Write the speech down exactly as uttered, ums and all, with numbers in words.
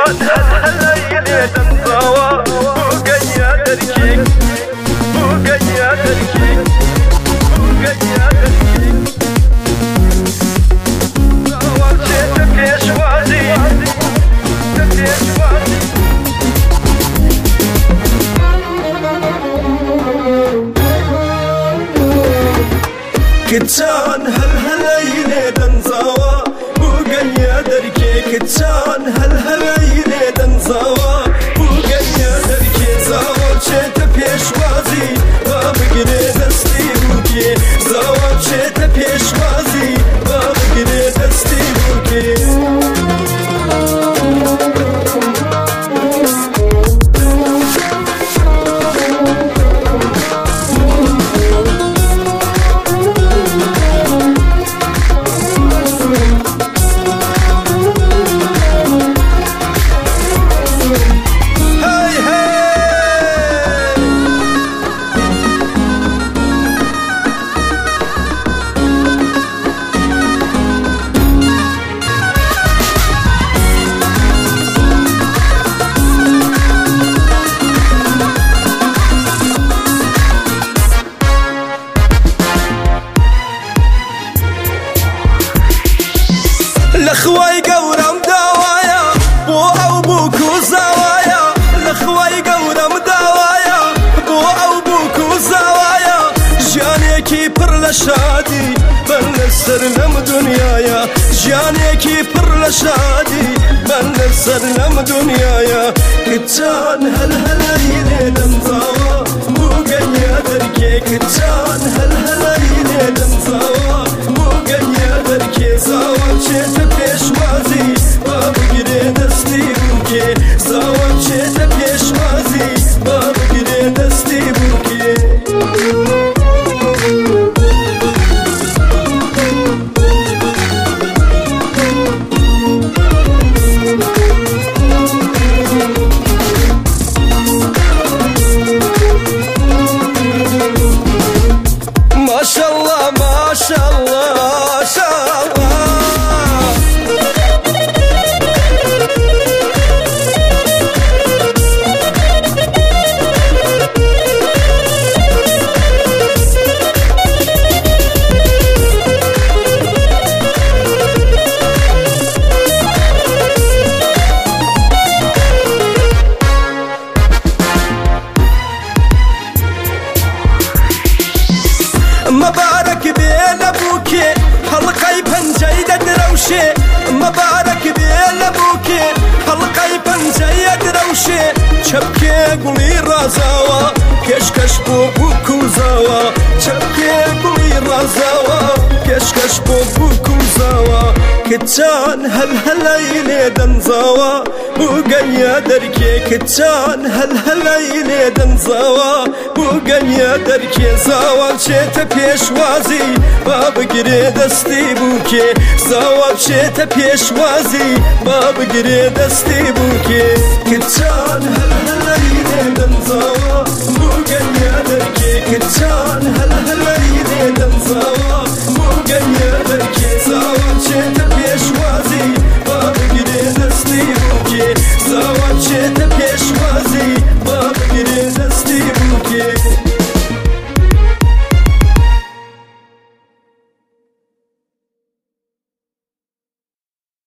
كتان هالهلايل دنزاوا وقيا دركي وقيا دركي وقيا دركي زاوا تبيش وازي تبيش وازي كتان هالهلايل دنزاوا وقيا دركي كتان هالهلايل دنزاوا وقيا دركي زاوا شيت بيش وازي بابقري دستي بوكي زاوا شيت بيش وازي بابقري دستي بوكي لخواي قورم دوايا بو او بوكو زوايا لخواي قورم دوايا بو او بوكو زوايا جانيكي پر لشادي بن سرنم دنيايا جانيكي پر لشادي بن سرنم دنيايا كتان هالهلايل دنزاوا بو قيا دركي كتان هالهلايل دنزاوا بو قيا دركي زاوا شيت بيش وازي بابقري دستي بوكي زاوا شيت بيش وازي بابقري دستي بوكي ما شاء الله ما شاء الله ما شاء الله مبارك بين ابوكي حلقي بنجي دروشي مبارك بين ابوكي حلقي بنجي دروشي شبكي قولي رازاوا كشكش بوكو زاوا شبكي قولي رازاوا كشكش بوكو زاوا كتان هالهلايل دنزاوا وقيا دركي كتان هالهلايل دنزاوا وقيا دركي زاوا شيت بيش وازي بابقري دستي بوكي زاوا شيت بيش وازي بابقري دستي بوكي كتان هالهلايل دنزاوا وقيا دركي كتان هالهلايل دنزاوا وقيا دركي زاوا شيت بيش وازي بابقري دستي بوكي زاوا شيت بيش وازي بابقري دستي بوكي